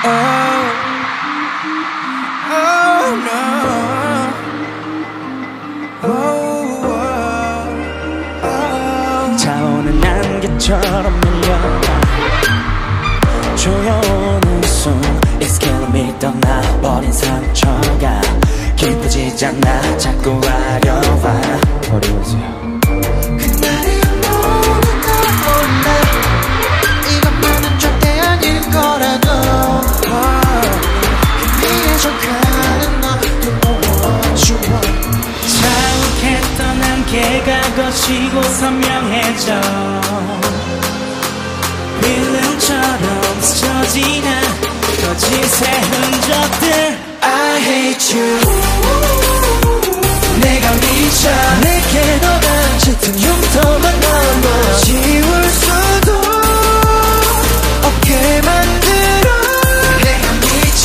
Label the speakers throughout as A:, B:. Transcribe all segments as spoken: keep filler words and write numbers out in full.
A: Oh, oh no. Oh, oh, oh. 차오는 안개처럼 밀려와 조여오는 숨 It's killing me. 떠나버린 상처가 기쁘지 않아. 자꾸 아려와 어려워지요.
B: 그날이 모든 걸 몰라. 이것만은 절대 아닐 거라고. 위에서 가는 너도 주워.
A: 자욱했던 안개가 거치고 선명해져. 필름처럼 스쳐지는 거짓의 흔적들. I hate you. 내가 미쳐 내게 너란 짙은 흉터만 남아. 지울 수도 없게 만들어. 내가 미쳐.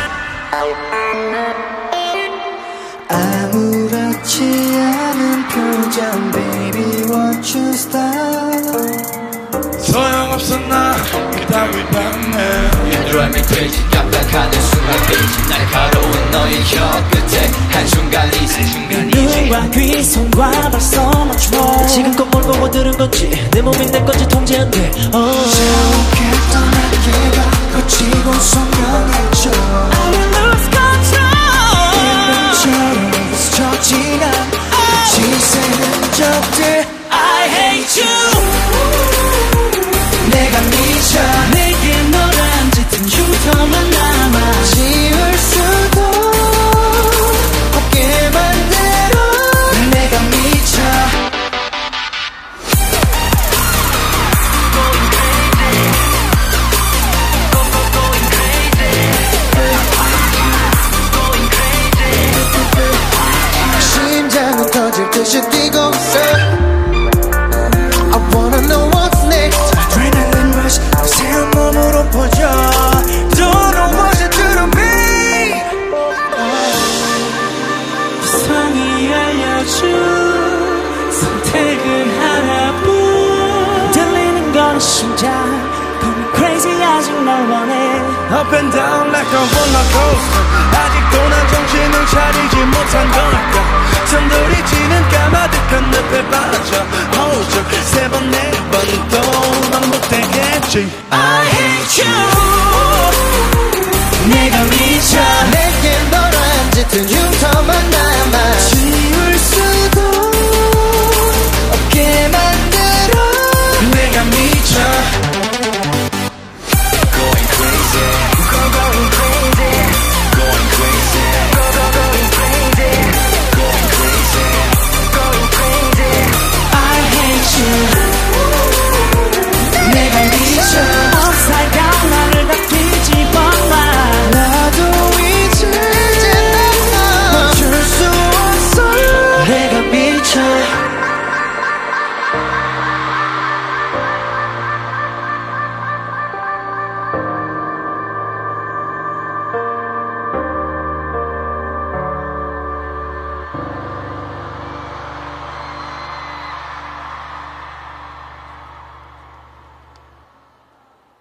A: 아무렇지 않은 표정 baby what you style.
C: 소용없어 나 그따위 반응.
D: You drive me crazy. 깜빡하는 순간 베이지. 날카로운 너의 혀 끝에 한순간이지.
A: 눈과 귀 손과 벌써 much more. 지금껏 뭘 보고 들은 건지 내 몸이 내 건지 통제 안 돼.
B: 자욱했던 안개가 거치고 선명해져.
A: I will lose control.
B: 필름처럼 스쳐지는 거짓의 흔적들.
A: I hate you.
B: 내가 미쳐
A: 내게 너란 짙은 흉터만 남아.
B: 지울 수도 없게 만들어. 내가 미쳐. 심장은 터질 듯이 뛰고 있어. I wanna know what's next.
A: Adrenaline rush 새한 몸으로 퍼져. Don't know what you do to me. 세상이 알려준 선택은 하나뿐. 들리는 건 심장 Call me crazy 아직 널 원해.
C: Up and down like a roller coaster. 아직도 난 정신을 차리지 못한 걸까. 손들이 지는 까마득한 늪에 빠져. Hold you 세 번 네 번 또 난 못되겠지.